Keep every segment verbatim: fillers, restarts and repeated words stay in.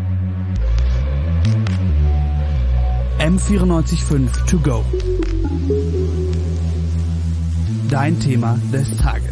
M vierundneunzig Komma fünf to go. Dein Thema des Tages.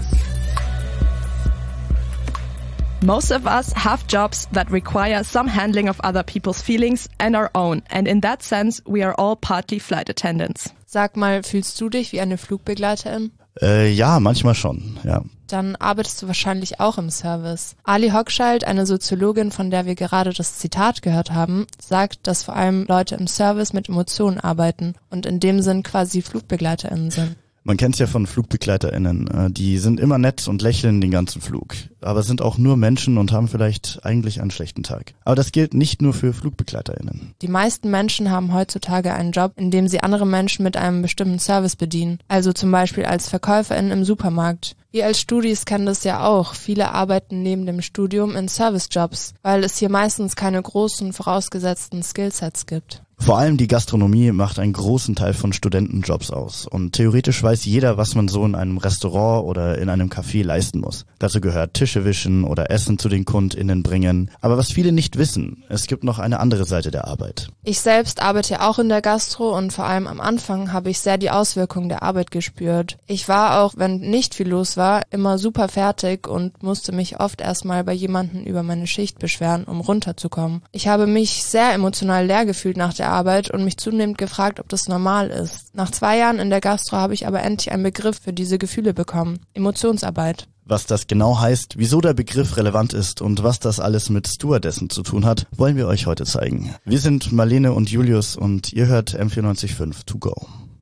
Most of us have jobs that require some handling of other people's feelings and our own. And in that sense, we are all partly flight attendants. Sag mal, fühlst du dich wie eine Flugbegleiterin? Äh, ja, manchmal schon, ja. Dann arbeitest du wahrscheinlich auch im Service. Ali Hochschild, eine Soziologin, von der wir gerade das Zitat gehört haben, sagt, dass vor allem Leute im Service mit Emotionen arbeiten und in dem Sinn quasi FlugbegleiterInnen sind. Man kennt's ja von FlugbegleiterInnen, die sind immer nett und lächeln den ganzen Flug, aber sind auch nur Menschen und haben vielleicht eigentlich einen schlechten Tag. Aber das gilt nicht nur für FlugbegleiterInnen. Die meisten Menschen haben heutzutage einen Job, in dem sie andere Menschen mit einem bestimmten Service bedienen, also zum Beispiel als VerkäuferInnen im Supermarkt. Wir als Studis kennen das ja auch. Viele arbeiten neben dem Studium in Servicejobs, weil es hier meistens keine großen vorausgesetzten Skillsets gibt. Vor allem die Gastronomie macht einen großen Teil von Studentenjobs aus und theoretisch weiß jeder, was man so in einem Restaurant oder in einem Café leisten muss. Dazu gehört Tische wischen oder Essen zu den KundInnen bringen. Aber was viele nicht wissen, es gibt noch eine andere Seite der Arbeit. Ich selbst arbeite ja auch in der Gastro und vor allem am Anfang habe ich sehr die Auswirkungen der Arbeit gespürt. Ich war auch, wenn nicht viel los war, immer super fertig und musste mich oft erstmal bei jemandem über meine Schicht beschweren, um runterzukommen. Ich habe mich sehr emotional leer gefühlt nach der Arbeit und mich zunehmend gefragt, ob das normal ist. Nach zwei Jahren in der Gastro habe ich aber endlich einen Begriff für diese Gefühle bekommen. Emotionsarbeit. Was das genau heißt, wieso der Begriff relevant ist und was das alles mit Stewardessen zu tun hat, wollen wir euch heute zeigen. Wir sind Marlene und Julius und ihr hört M vierundneunzig Komma fünf to go.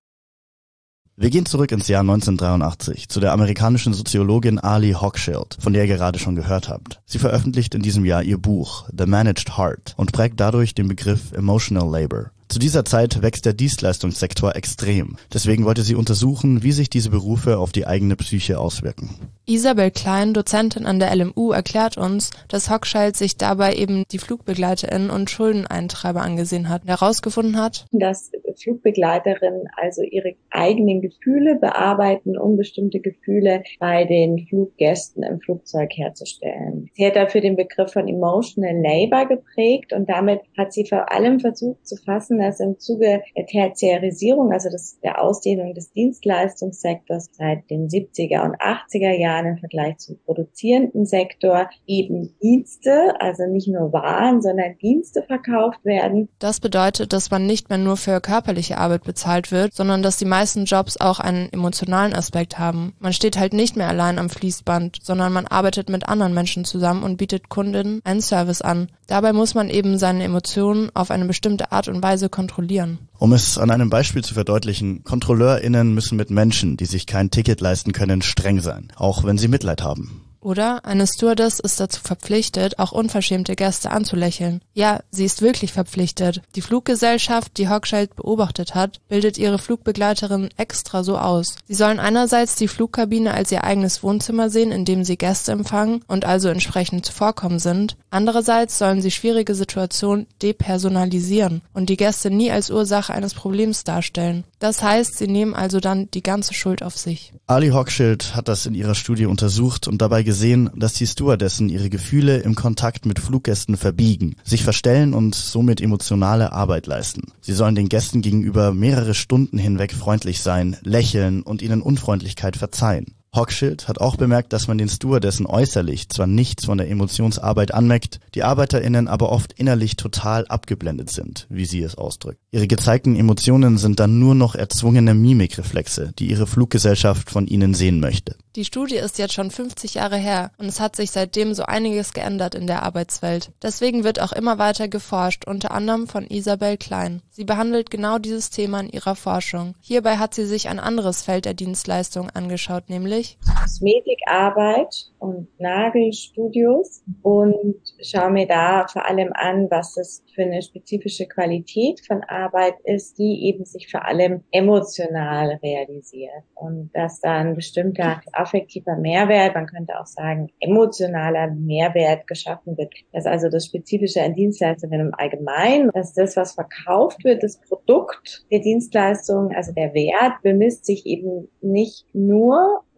Wir gehen zurück ins Jahr neunzehnhundertdreiundachtzig zu der amerikanischen Soziologin Ali Hochschild, von der ihr gerade schon gehört habt. Sie veröffentlicht in diesem Jahr ihr Buch The Managed Heart und prägt dadurch den Begriff Emotional Labor. Zu dieser Zeit wächst der Dienstleistungssektor extrem. Deswegen wollte sie untersuchen, wie sich diese Berufe auf die eigene Psyche auswirken. Isabel Klein, Dozentin an der L M U, erklärt uns, dass Hochschild sich dabei eben die FlugbegleiterInnen und Schuldeneintreiber angesehen hat und herausgefunden hat, dass Flugbegleiterinnen also ihre eigenen Gefühle bearbeiten, um bestimmte Gefühle bei den Fluggästen im Flugzeug herzustellen. Sie hat dafür den Begriff von Emotional Labor geprägt und damit hat sie vor allem versucht zu fassen, dass im Zuge der Tertiarisierung, also das, der Ausdehnung des Dienstleistungssektors seit den siebziger und achtziger Jahren im Vergleich zum produzierenden Sektor eben Dienste, also nicht nur Waren, sondern Dienste verkauft werden. Das bedeutet, dass man nicht mehr nur für körperliche Arbeit bezahlt wird, sondern dass die meisten Jobs auch einen emotionalen Aspekt haben. Man steht halt nicht mehr allein am Fließband, sondern man arbeitet mit anderen Menschen zusammen und bietet Kundinnen einen Service an. Dabei muss man eben seine Emotionen auf eine bestimmte Art und Weise kontrollieren. Um es an einem Beispiel zu verdeutlichen, KontrolleurInnen müssen mit Menschen, die sich kein Ticket leisten können, streng sein, auch wenn sie Mitleid haben. Oder eine Stewardess ist dazu verpflichtet, auch unverschämte Gäste anzulächeln. Ja, sie ist wirklich verpflichtet. Die Fluggesellschaft, die Hochschild beobachtet hat, bildet ihre Flugbegleiterinnen extra so aus. Sie sollen einerseits die Flugkabine als ihr eigenes Wohnzimmer sehen, in dem sie Gäste empfangen und also entsprechend zuvorkommen sind. Andererseits sollen sie schwierige Situationen depersonalisieren und die Gäste nie als Ursache eines Problems darstellen. Das heißt, sie nehmen also dann die ganze Schuld auf sich. Ali Hochschild hat das in ihrer Studie untersucht und dabei gesehen, dass die Stewardessen ihre Gefühle im Kontakt mit Fluggästen verbiegen, sich verstellen und somit emotionale Arbeit leisten. Sie sollen den Gästen gegenüber mehrere Stunden hinweg freundlich sein, lächeln und ihnen Unfreundlichkeit verzeihen. Hochschild hat auch bemerkt, dass man den Stewardessen äußerlich zwar nichts von der Emotionsarbeit anmerkt, die ArbeiterInnen aber oft innerlich total abgeblendet sind, wie sie es ausdrückt. Ihre gezeigten Emotionen sind dann nur noch erzwungene Mimikreflexe, die ihre Fluggesellschaft von ihnen sehen möchte. Die Studie ist jetzt schon fünfzig Jahre her und es hat sich seitdem so einiges geändert in der Arbeitswelt. Deswegen wird auch immer weiter geforscht, unter anderem von Isabel Klein. Sie behandelt genau dieses Thema in ihrer Forschung. Hierbei hat sie sich ein anderes Feld der Dienstleistung angeschaut, nämlich Kosmetikarbeit und Nagelstudios und schaue mir da vor allem an, was es für eine spezifische Qualität von Arbeit ist, die eben sich vor allem emotional realisiert und dass da ein bestimmter affektiver Mehrwert, man könnte auch sagen emotionaler Mehrwert geschaffen wird. Das ist also das Spezifische an Dienstleistungen im Allgemeinen, dass das, was verkauft wird, das Produkt der Dienstleistung, also der Wert, bemisst sich eben nicht nur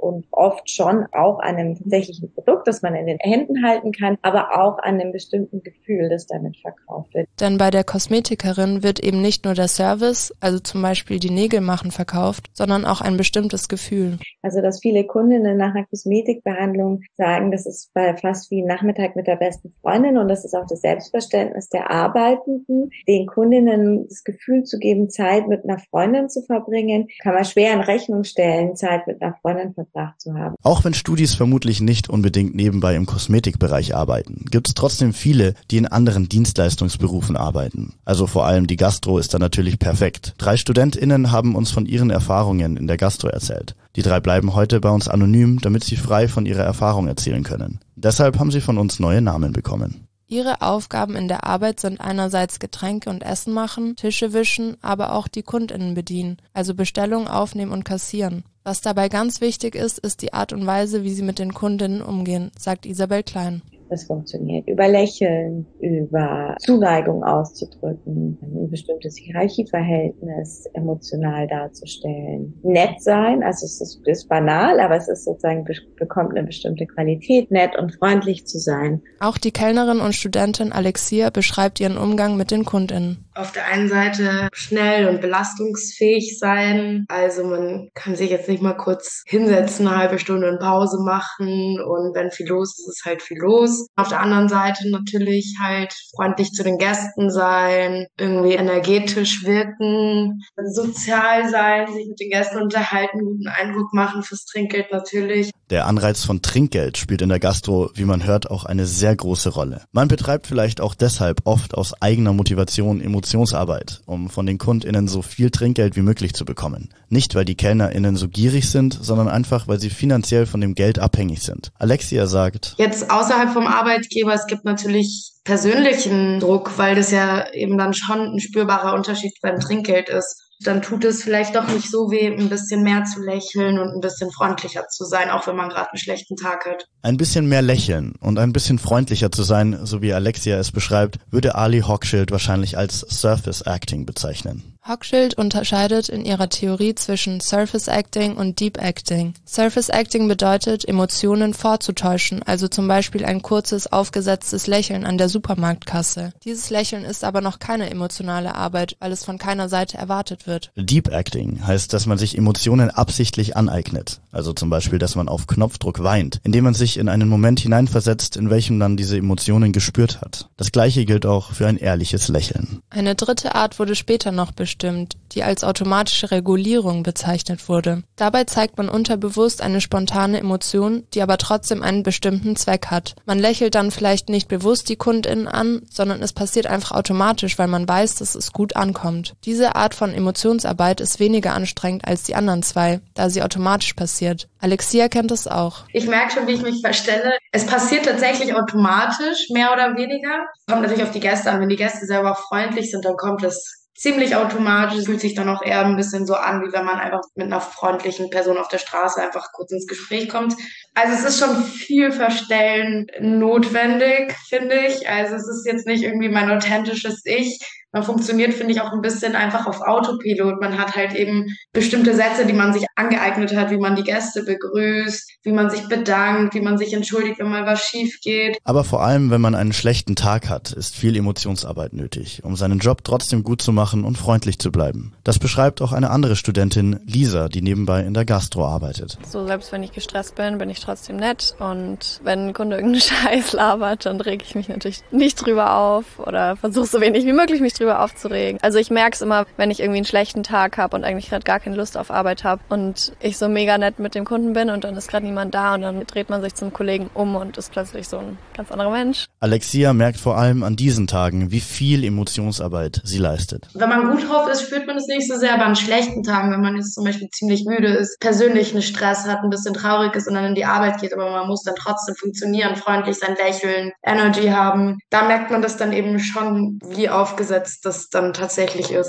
und oft schon auch an einem tatsächlichen Produkt, das man in den Händen halten kann, aber auch an einem bestimmten Gefühl, das damit verkauft wird. Denn bei der Kosmetikerin wird eben nicht nur der Service, also zum Beispiel die Nägel machen, verkauft, sondern auch ein bestimmtes Gefühl. Also dass viele Kundinnen nach einer Kosmetikbehandlung sagen, das ist fast wie ein Nachmittag mit der besten Freundin, und das ist auch das Selbstverständnis der Arbeitenden, den Kundinnen das Gefühl zu geben, Zeit mit einer Freundin zu verbringen, kann man schwer in Rechnung stellen, Zeit mit einer Freundin verbracht zu haben. Auch wenn Studis vermutlich nicht unbedingt nebenbei im Kosmetikbereich arbeiten, gibt es trotzdem viele, die in anderen Dienstleistungsberufen arbeiten. Also vor allem die Gastro ist da natürlich perfekt. Drei StudentInnen haben uns von ihren Erfahrungen in der Gastro erzählt. Die drei bleiben heute bei uns anonym, damit sie frei von ihrer Erfahrung erzählen können. Deshalb haben sie von uns neue Namen bekommen. Ihre Aufgaben in der Arbeit sind einerseits Getränke und Essen machen, Tische wischen, aber auch die KundInnen bedienen, also Bestellungen aufnehmen und kassieren. Was dabei ganz wichtig ist, ist die Art und Weise, wie sie mit den KundInnen umgehen, sagt Isabel Klein. Das funktioniert über Lächeln, über Zuneigung auszudrücken, ein bestimmtes Hierarchieverhältnis emotional darzustellen. Nett sein, also es ist, ist banal, aber es ist sozusagen, bekommt eine bestimmte Qualität, nett und freundlich zu sein. Auch die Kellnerin und Studentin Alexia beschreibt ihren Umgang mit den KundInnen. Auf der einen Seite schnell und belastungsfähig sein, also man kann sich jetzt nicht mal kurz hinsetzen, eine halbe Stunde und Pause machen, und wenn viel los ist, ist halt viel los. Auf der anderen Seite natürlich halt freundlich zu den Gästen sein, irgendwie energetisch wirken, sozial sein, sich mit den Gästen unterhalten, guten Eindruck machen fürs Trinkgeld natürlich. Der Anreiz von Trinkgeld spielt in der Gastro, wie man hört, auch eine sehr große Rolle. Man betreibt vielleicht auch deshalb oft aus eigener Motivation Emotionsarbeit, um von den KundInnen so viel Trinkgeld wie möglich zu bekommen. Nicht, weil die KellnerInnen so gierig sind, sondern einfach, weil sie finanziell von dem Geld abhängig sind. Alexia sagt: Jetzt außerhalb vom Arbeitgeber, es gibt natürlich persönlichen Druck, weil das ja eben dann schon ein spürbarer Unterschied beim Trinkgeld ist. Dann tut es vielleicht doch nicht so weh, ein bisschen mehr zu lächeln und ein bisschen freundlicher zu sein, auch wenn man gerade einen schlechten Tag hat. Ein bisschen mehr lächeln und ein bisschen freundlicher zu sein, so wie Alexia es beschreibt, würde Ali Hochschild wahrscheinlich als Surface Acting bezeichnen. Hochschild unterscheidet in ihrer Theorie zwischen Surface Acting und Deep Acting. Surface Acting bedeutet, Emotionen vorzutäuschen, also zum Beispiel ein kurzes, aufgesetztes Lächeln an der Supermarktkasse. Dieses Lächeln ist aber noch keine emotionale Arbeit, weil es von keiner Seite erwartet wird. Deep Acting heißt, dass man sich Emotionen absichtlich aneignet. Also zum Beispiel, dass man auf Knopfdruck weint, indem man sich in einen Moment hineinversetzt, in welchem man diese Emotionen gespürt hat. Das Gleiche gilt auch für ein ehrliches Lächeln. Eine dritte Art wurde später noch bestimmt. Stimmt, die als automatische Regulierung bezeichnet wurde. Dabei zeigt man unterbewusst eine spontane Emotion, die aber trotzdem einen bestimmten Zweck hat. Man lächelt dann vielleicht nicht bewusst die KundInnen an, sondern es passiert einfach automatisch, weil man weiß, dass es gut ankommt. Diese Art von Emotionsarbeit ist weniger anstrengend als die anderen zwei, da sie automatisch passiert. Alexia kennt es auch. Ich merke schon, wie ich mich verstelle. Es passiert tatsächlich automatisch, mehr oder weniger. Kommt natürlich auf die Gäste an. Wenn die Gäste selber freundlich sind, dann kommt es ziemlich automatisch, fühlt sich dann auch eher ein bisschen so an, wie wenn man einfach mit einer freundlichen Person auf der Straße einfach kurz ins Gespräch kommt. Also es ist schon viel Verstellen notwendig, finde ich. Also es ist jetzt nicht irgendwie mein authentisches Ich. Man funktioniert, finde ich, auch ein bisschen einfach auf Autopilot. Man hat halt eben bestimmte Sätze, die man sich angeeignet hat, wie man die Gäste begrüßt, wie man sich bedankt, wie man sich entschuldigt, wenn mal was schief geht. Aber vor allem, wenn man einen schlechten Tag hat, ist viel Emotionsarbeit nötig, um seinen Job trotzdem gut zu machen und freundlich zu bleiben. Das beschreibt auch eine andere Studentin, Lisa, die nebenbei in der Gastro arbeitet. So, selbst wenn ich gestresst bin, bin ich trotzdem nett, und wenn ein Kunde irgendeinen Scheiß labert, dann reg ich mich natürlich nicht drüber auf oder versuche so wenig wie möglich mich drüber aufzuregen. Also ich merke es immer, wenn ich irgendwie einen schlechten Tag habe und eigentlich gerade gar keine Lust auf Arbeit habe und ich so mega nett mit dem Kunden bin und dann ist gerade niemand da und dann dreht man sich zum Kollegen um und ist plötzlich so ein ganz anderer Mensch. Alexia merkt vor allem an diesen Tagen, wie viel Emotionsarbeit sie leistet. Wenn man gut drauf ist, spürt man es nicht so sehr, aber an schlechten Tagen, wenn man jetzt zum Beispiel ziemlich müde ist, persönlich einen Stress hat, ein bisschen traurig ist und dann in die Arbeit geht, aber man muss dann trotzdem funktionieren, freundlich sein, lächeln, Energy haben, da merkt man das dann eben schon, wie aufgesetzt das dann tatsächlich ist.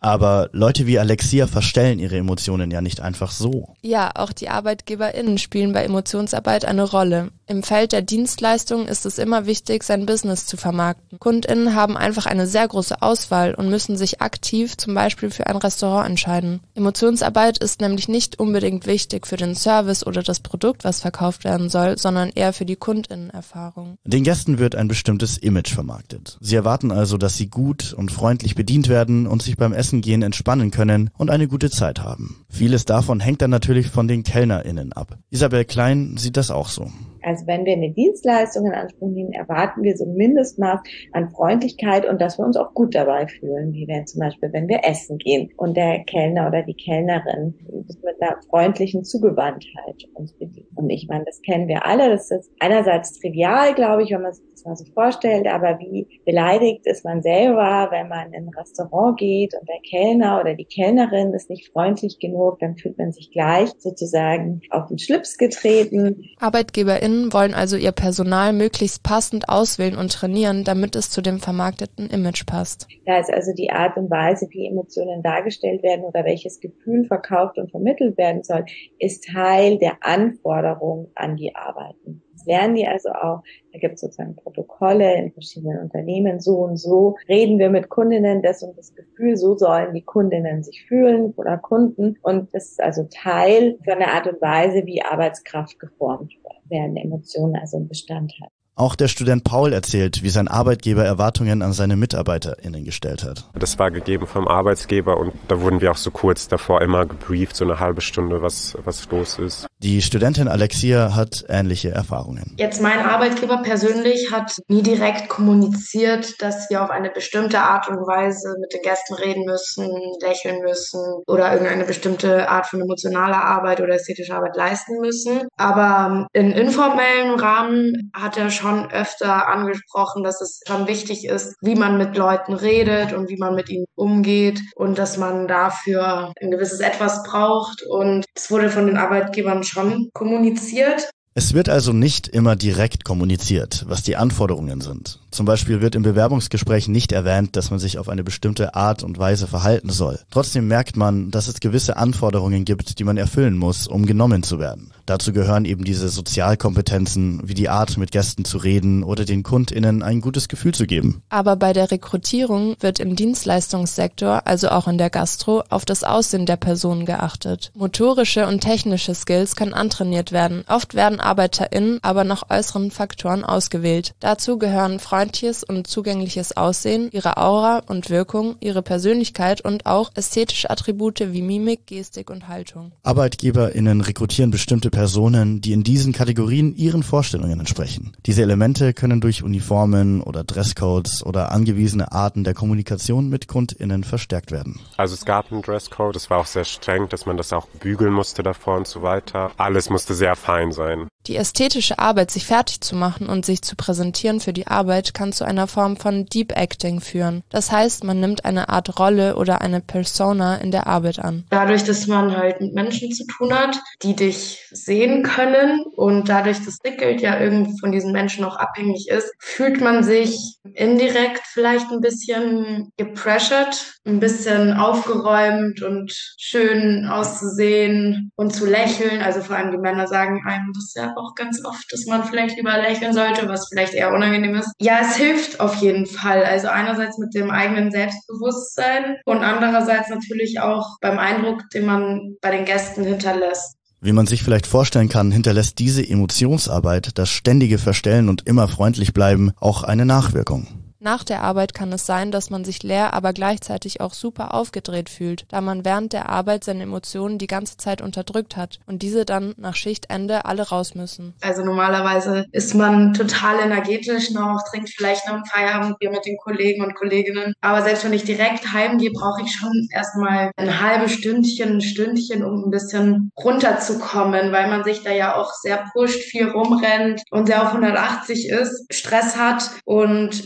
Aber Leute wie Alexia verstellen ihre Emotionen ja nicht einfach so. Ja, auch die ArbeitgeberInnen spielen bei Emotionsarbeit eine Rolle. Im Feld der Dienstleistungen ist es immer wichtig, sein Business zu vermarkten. KundInnen haben einfach eine sehr große Auswahl und müssen sich aktiv zum Beispiel für ein Restaurant entscheiden. Emotionsarbeit ist nämlich nicht unbedingt wichtig für den Service oder das Produkt, was verkauft werden soll, sondern eher für die KundInnenerfahrung. Den Gästen wird ein bestimmtes Image vermarktet. Sie erwarten also, dass sie gut und freundlich bedient werden und sich beim Essen gehen entspannen können und eine gute Zeit haben. Vieles davon hängt dann natürlich von den KellnerInnen ab. Isabel Klein sieht das auch so. Also wenn wir eine Dienstleistung in Anspruch nehmen, erwarten wir so ein Mindestmaß an Freundlichkeit und dass wir uns auch gut dabei fühlen, wie wir zum Beispiel, wenn wir essen gehen und der Kellner oder die Kellnerin mit einer freundlichen Zugewandtheit uns bedient. Und ich meine, das kennen wir alle. Das ist einerseits trivial, glaube ich, wenn man sich das mal so vorstellt, aber wie beleidigt ist man selber, wenn man in ein Restaurant geht und der Kellner oder die Kellnerin ist nicht freundlich genug, dann fühlt man sich gleich sozusagen auf den Schlips getreten. ArbeitgeberInnen wollen also ihr Personal möglichst passend auswählen und trainieren, damit es zu dem vermarkteten Image passt. Da ist also die Art und Weise, wie Emotionen dargestellt werden oder welches Gefühl verkauft und vermittelt werden soll, ist Teil der Anforderungen an die Arbeiten. Das lernen die also auch. Da gibt es sozusagen Protokolle in verschiedenen Unternehmen. So und so reden wir mit Kundinnen, das und das Gefühl, so sollen die Kundinnen sich fühlen oder Kunden. Und das ist also Teil von der Art und Weise, wie Arbeitskraft geformt wird, werden Emotionen also ein Bestandteil. Auch der Student Paul erzählt, wie sein Arbeitgeber Erwartungen an seine MitarbeiterInnen gestellt hat. Das war gegeben vom Arbeitgeber und da wurden wir auch so kurz davor immer gebrieft, so eine halbe Stunde, was, was los ist. Die Studentin Alexia hat ähnliche Erfahrungen. Jetzt mein Arbeitgeber persönlich hat nie direkt kommuniziert, dass wir auf eine bestimmte Art und Weise mit den Gästen reden müssen, lächeln müssen oder irgendeine bestimmte Art von emotionaler Arbeit oder ästhetischer Arbeit leisten müssen. Aber in informellen Rahmen hat er schon öfter angesprochen, dass es schon wichtig ist, wie man mit Leuten redet und wie man mit ihnen umgeht und dass man dafür ein gewisses Etwas braucht. Und es wurde von den Arbeitgebern schon kommuniziert. Es wird also nicht immer direkt kommuniziert, was die Anforderungen sind. Zum Beispiel wird im Bewerbungsgespräch nicht erwähnt, dass man sich auf eine bestimmte Art und Weise verhalten soll. Trotzdem merkt man, dass es gewisse Anforderungen gibt, die man erfüllen muss, um genommen zu werden. Dazu gehören eben diese Sozialkompetenzen, wie die Art, mit Gästen zu reden oder den KundInnen ein gutes Gefühl zu geben. Aber bei der Rekrutierung wird im Dienstleistungssektor, also auch in der Gastro, auf das Aussehen der Person geachtet. Motorische und technische Skills können antrainiert werden. Oft werden ArbeiterInnen aber nach äußeren Faktoren ausgewählt. Dazu gehören freundliches und zugängliches Aussehen, ihre Aura und Wirkung, ihre Persönlichkeit und auch ästhetische Attribute wie Mimik, Gestik und Haltung. ArbeitgeberInnen rekrutieren bestimmte Personen, die in diesen Kategorien ihren Vorstellungen entsprechen. Diese Elemente können durch Uniformen oder Dresscodes oder angewiesene Arten der Kommunikation mit KundInnen verstärkt werden. Also es gab einen Dresscode, es war auch sehr streng, dass man das auch bügeln musste davor und so weiter. Alles musste sehr fein sein. Die ästhetische Arbeit, sich fertig zu machen und sich zu präsentieren für die Arbeit, kann zu einer Form von Deep Acting führen. Das heißt, man nimmt eine Art Rolle oder eine Persona in der Arbeit an. Dadurch, dass man halt mit Menschen zu tun hat, die dich sehen können und dadurch das Sinnbild ja irgendwie von diesen Menschen auch abhängig ist, fühlt man sich indirekt vielleicht ein bisschen gepressured, ein bisschen aufgeräumt und schön auszusehen und zu lächeln. Also vor allem die Männer sagen einem das ja auch ganz oft, dass man vielleicht lieber lächeln sollte, was vielleicht eher unangenehm ist. Ja, es hilft auf jeden Fall. Also einerseits mit dem eigenen Selbstbewusstsein und andererseits natürlich auch beim Eindruck, den man bei den Gästen hinterlässt. Wie man sich vielleicht vorstellen kann, hinterlässt diese Emotionsarbeit, das ständige Verstellen und immer freundlich bleiben, auch eine Nachwirkung. Nach der Arbeit kann es sein, dass man sich leer, aber gleichzeitig auch super aufgedreht fühlt, da man während der Arbeit seine Emotionen die ganze Zeit unterdrückt hat und diese dann nach Schichtende alle raus müssen. Also normalerweise ist man total energetisch noch, trinkt vielleicht noch ein Feierabendbier mit den Kollegen und Kolleginnen. Aber selbst wenn ich direkt heimgehe, brauche ich schon erstmal ein halbes Stündchen, ein Stündchen, um ein bisschen runterzukommen, weil man sich da ja auch sehr pusht, viel rumrennt und sehr auf hundertachtzig ist, Stress hat und dieser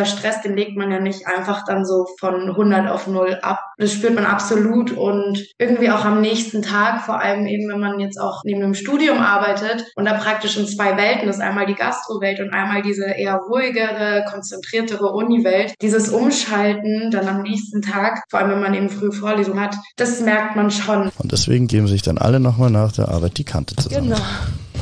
Stress, den legt man ja nicht einfach dann so von hundert auf null ab. Das spürt man absolut und irgendwie auch am nächsten Tag, vor allem eben, wenn man jetzt auch neben einem Studium arbeitet und da praktisch in zwei Welten ist, einmal die Gastrowelt und einmal diese eher ruhigere, konzentriertere Uni-Welt. Dieses Umschalten dann am nächsten Tag, vor allem wenn man eben früh Vorlesung hat, das merkt man schon. Und deswegen geben sich dann alle nochmal nach der Arbeit die Kante zusammen. Genau.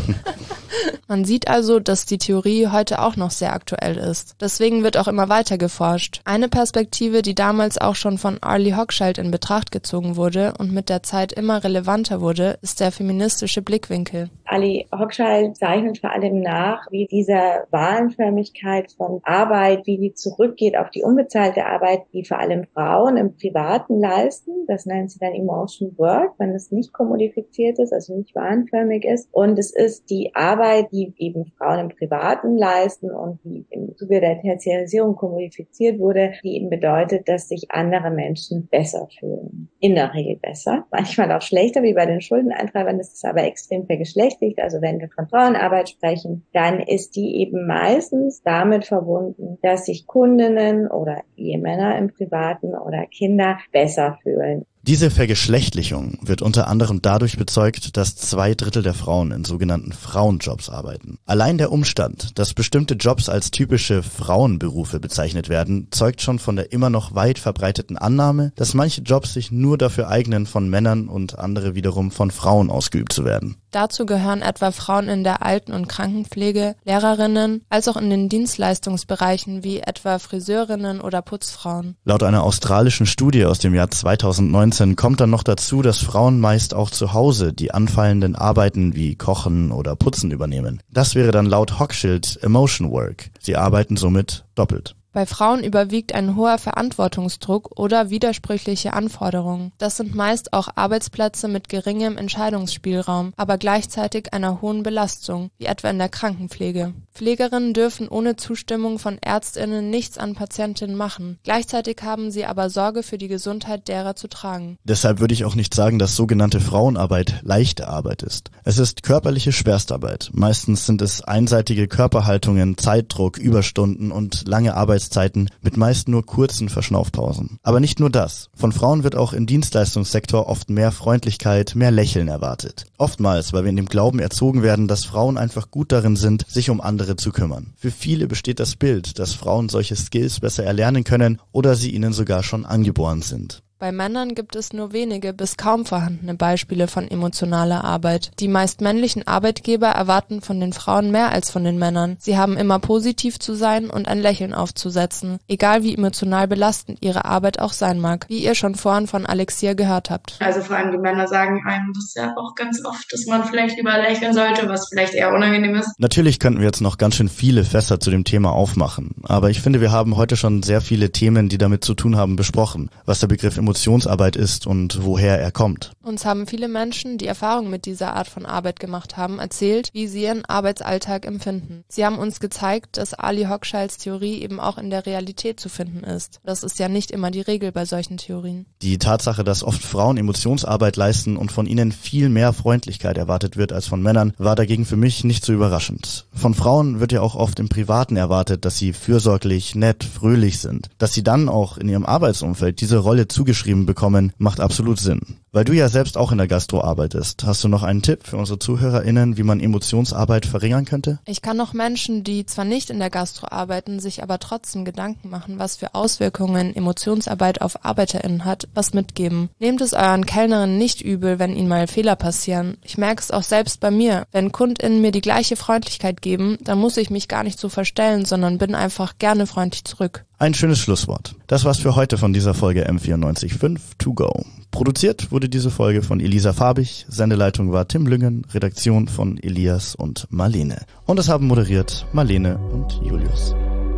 Man sieht also, dass die Theorie heute auch noch sehr aktuell ist. Deswegen wird auch immer weiter geforscht. Eine Perspektive, die damals auch schon von Arlie Hochschild in Betracht gezogen wurde und mit der Zeit immer relevanter wurde, ist der feministische Blickwinkel. Arlie Hochschild zeichnet vor allem nach, wie diese Wahlenförmigkeit von Arbeit, wie die zurückgeht auf die unbezahlte Arbeit, die vor allem Frauen im Privaten leisten. Das nennt sie dann Emotion Work, wenn es nicht kommodifiziert ist, also nicht wahlenförmig ist. Und es ist die Arbeit, die eben Frauen im Privaten leisten und die im Zuge der Tertiarisierung kommodifiziert wurde, die eben bedeutet, dass sich andere Menschen besser fühlen. In der Regel besser, manchmal auch schlechter, wie bei den Schuldeneintreibern. Das ist aber extrem vergeschlechtlicht. Also wenn wir von Frauenarbeit sprechen, dann ist die eben meistens damit verbunden, dass sich Kundinnen oder Ehemänner im Privaten oder Kinder besser fühlen. Diese Vergeschlechtlichung wird unter anderem dadurch bezeugt, dass zwei Drittel der Frauen in sogenannten Frauenjobs arbeiten. Allein der Umstand, dass bestimmte Jobs als typische Frauenberufe bezeichnet werden, zeugt schon von der immer noch weit verbreiteten Annahme, dass manche Jobs sich nur dafür eignen, von Männern und andere wiederum von Frauen ausgeübt zu werden. Dazu gehören etwa Frauen in der Alten- und Krankenpflege, Lehrerinnen, als auch in den Dienstleistungsbereichen wie etwa Friseurinnen oder Putzfrauen. Laut einer australischen Studie aus dem Jahr zweitausendneunzehn kommt dann noch dazu, dass Frauen meist auch zu Hause die anfallenden Arbeiten wie Kochen oder Putzen übernehmen. Das wäre dann laut Hochschild Emotion Work. Sie arbeiten somit doppelt. Bei Frauen überwiegt ein hoher Verantwortungsdruck oder widersprüchliche Anforderungen. Das sind meist auch Arbeitsplätze mit geringem Entscheidungsspielraum, aber gleichzeitig einer hohen Belastung, wie etwa in der Krankenpflege. Pflegerinnen dürfen ohne Zustimmung von ÄrztInnen nichts an Patientinnen machen. Gleichzeitig haben sie aber Sorge für die Gesundheit derer zu tragen. Deshalb würde ich auch nicht sagen, dass sogenannte Frauenarbeit leichte Arbeit ist. Es ist körperliche Schwerstarbeit. Meistens sind es einseitige Körperhaltungen, Zeitdruck, Überstunden und lange Arbeitszeiten mit meist nur kurzen Verschnaufpausen. Aber nicht nur das. Von Frauen wird auch im Dienstleistungssektor oft mehr Freundlichkeit, mehr Lächeln erwartet. Oftmals, weil wir in dem Glauben erzogen werden, dass Frauen einfach gut darin sind, sich um andere zu kümmern. Für viele besteht das Bild, dass Frauen solche Skills besser erlernen können oder sie ihnen sogar schon angeboren sind. Bei Männern gibt es nur wenige bis kaum vorhandene Beispiele von emotionaler Arbeit. Die meist männlichen Arbeitgeber erwarten von den Frauen mehr als von den Männern. Sie haben immer positiv zu sein und ein Lächeln aufzusetzen, egal wie emotional belastend ihre Arbeit auch sein mag, wie ihr schon vorhin von Alexia gehört habt. Also vor allem die Männer sagen einem das ja auch ganz oft, dass man vielleicht lieber lächeln sollte, was vielleicht eher unangenehm ist. Natürlich könnten wir jetzt noch ganz schön viele Fässer zu dem Thema aufmachen, aber ich finde, wir haben heute schon sehr viele Themen, die damit zu tun haben, besprochen, was der Begriff Emotionsarbeit ist und woher er kommt. Uns haben viele Menschen, die Erfahrung mit dieser Art von Arbeit gemacht haben, erzählt, wie sie ihren Arbeitsalltag empfinden. Sie haben uns gezeigt, dass Arlie Hochschilds Theorie eben auch in der Realität zu finden ist. Das ist ja nicht immer die Regel bei solchen Theorien. Die Tatsache, dass oft Frauen Emotionsarbeit leisten und von ihnen viel mehr Freundlichkeit erwartet wird als von Männern, war dagegen für mich nicht so überraschend. Von Frauen wird ja auch oft im Privaten erwartet, dass sie fürsorglich, nett, fröhlich sind. Dass sie dann auch in ihrem Arbeitsumfeld diese Rolle zugeschrieben bekommen, macht absolut Sinn. Weil du ja selbst auch in der Gastro arbeitest, hast du noch einen Tipp für unsere ZuhörerInnen, wie man Emotionsarbeit verringern könnte? Ich kann noch Menschen, die zwar nicht in der Gastro arbeiten, sich aber trotzdem Gedanken machen, was für Auswirkungen Emotionsarbeit auf ArbeiterInnen hat, was mitgeben. Nehmt es euren Kellnerinnen nicht übel, wenn ihnen mal Fehler passieren. Ich merke es auch selbst bei mir. Wenn KundInnen mir die gleiche Freundlichkeit geben, dann muss ich mich gar nicht so verstellen, sondern bin einfach gerne freundlich zurück. Ein schönes Schlusswort. Das war's für heute von dieser Folge M vierundneunzig Komma fünf To Go. Produziert wurde diese Folge von Elisa Farbig, Sendeleitung war Tim Lüngen, Redaktion von Elias und Marlene. Und es haben moderiert Marlene und Julius.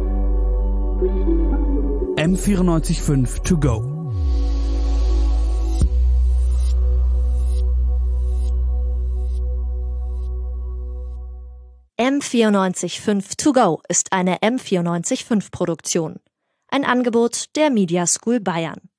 M vierundneunzig Komma fünf To Go. M vierundneunzig Komma fünf To Go ist eine M vierundneunzig Komma fünf Produktion. Ein Angebot der Media School Bayern.